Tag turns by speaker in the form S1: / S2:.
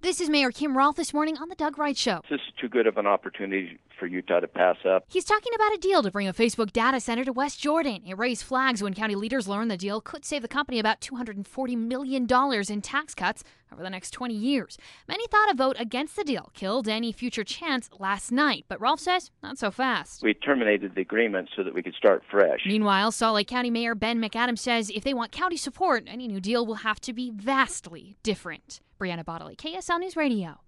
S1: This is Mayor Kim Rolfe this morning on The Doug Wright Show.
S2: This is too good of an opportunity for Utah to pass up.
S1: He's talking about a deal to bring a Facebook data center to West Jordan. It raised flags when county leaders learned the deal could save the company about $240 million in tax cuts over the next 20 years. Many thought a vote against the deal killed any future chance last night, but Rolfe says not so fast.
S2: We terminated the agreement so that we could start fresh.
S1: Meanwhile, Salt Lake County Mayor Ben McAdams says if they want county support, any new deal will have to be vastly different. Brianna Bodley, KSL News Radio.